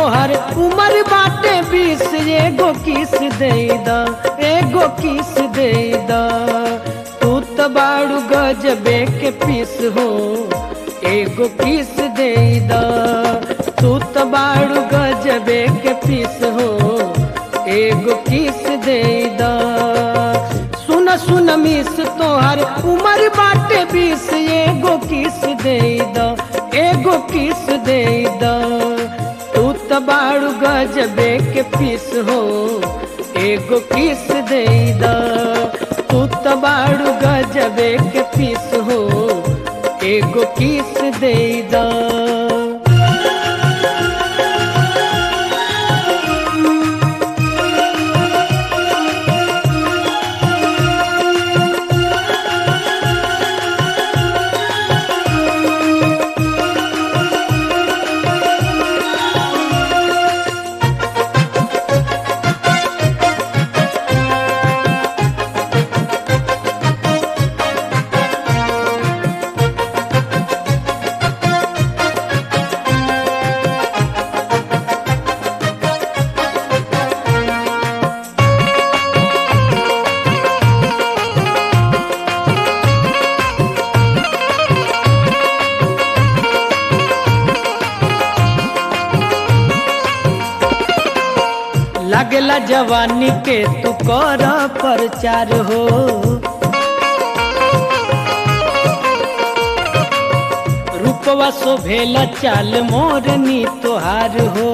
तोहर उम्र बाटे 20 एगो किस दे दा एगो किस दे दा तू तो बाड़ू गजबे के पीस हो एगो किस दे दा तू तो बाड़ू गजबे के पीस हो एगो किस दे दा सुन सुन मिस तोहर उम्र बाटे 20 एगो किस दे दा एगो किस दे दा तू तो बाड़ू गजबे के पीस हो एगो किस दे दा तू तो बाड़ू गजबे के पीस हो एगो किस दे दा लगला जवानी के तू कर प्रचार हो रूपवा शोभेला चाल मोरनी तोहार हो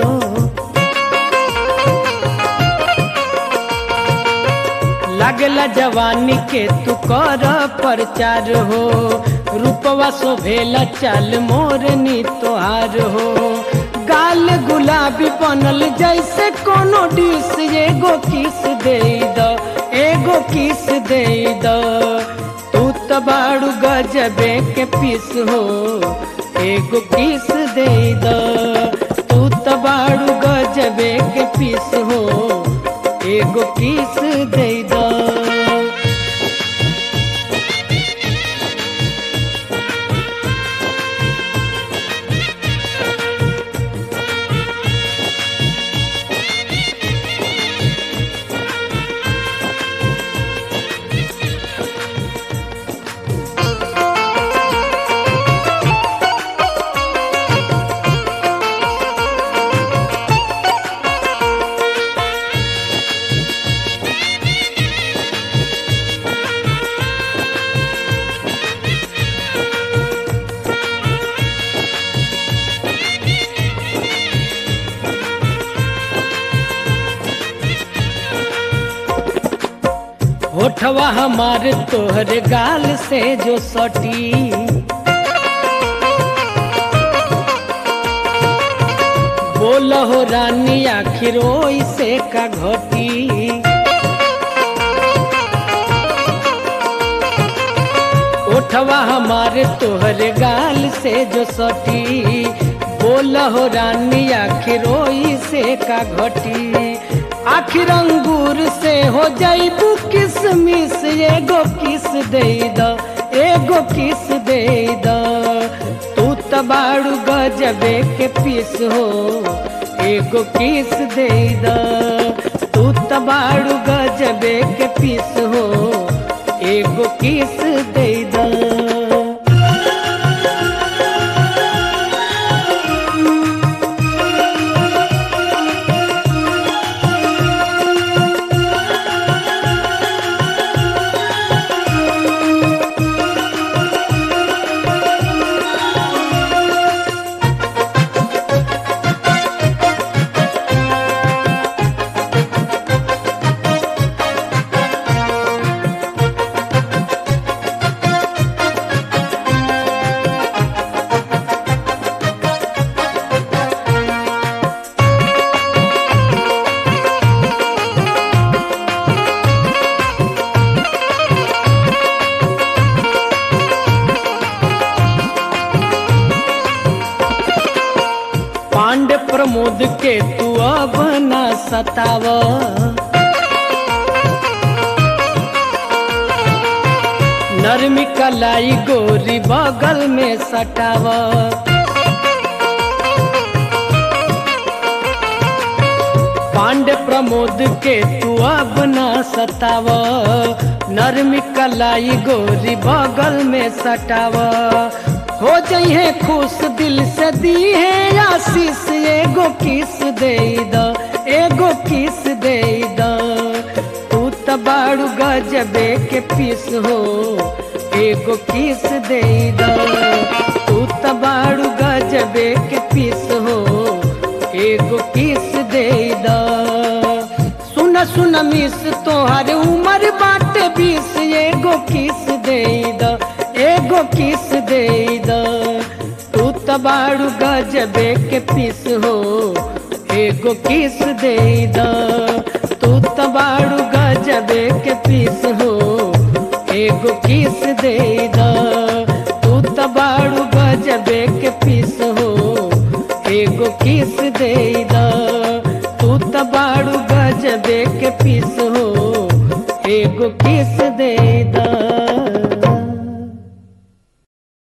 लगला जवानी के तू कर प्रचार हो रूपवा शोभेला चाल मोरनी तोहार हो गाल गुलाबी बनल जैसे कोनो डिस एगो किस दे दा एगो किस दे दा तू तो बाड़ू गजबे के पीस हो एगो किस दे दा तू तो बाड़ू गजबे के पीस हो एगो किस दे दा होठवा हमारे तोहरे गाल से जो सटी बोल हो रानी आखिर से का घटी होठवा हमारे तोहरे गाल से जो सटी बोल हो रानी आखिर से का घटी आखिर अंगूर से हो जाइबू किसमिस एगो किस दे दा एगो किस दे दा तू तो बाड़ू गजबे के पीस हो एगो किस दे दा तू तो बाड़ू गजबे के पीस हो एगो किस दे दा प्रमोद के तू अब न सताव नरमी कलाई गोरी बगल में सटाव पांडे प्रमोद के तू अब ना सताव, नरमी कलाई गोरी बगल में सटाव। हो जइहे खुश दिल से दी है आशीष, एगो किस दे द, एगो किस दे द। तू त बाड़ू गजबे के पीस हो, एगो किस दे द। तू त बाड़ू गजबे के पीस हो, एगो किस दे द। सुन सुन मिस तोहर उमर बाटे 20, एगो किस दे द, एगो किस दे द। तू त बाड़ू गजबे के पीस हो, एगो किस दे द। तू त बाड़ू गजबे के पीस हो, एगो किस दे द। तू त बाड़ू गजबे के पीस हो, एगो किस दे द। तू त बाड़ू गजबे के पीस हो, एगो किस दे द।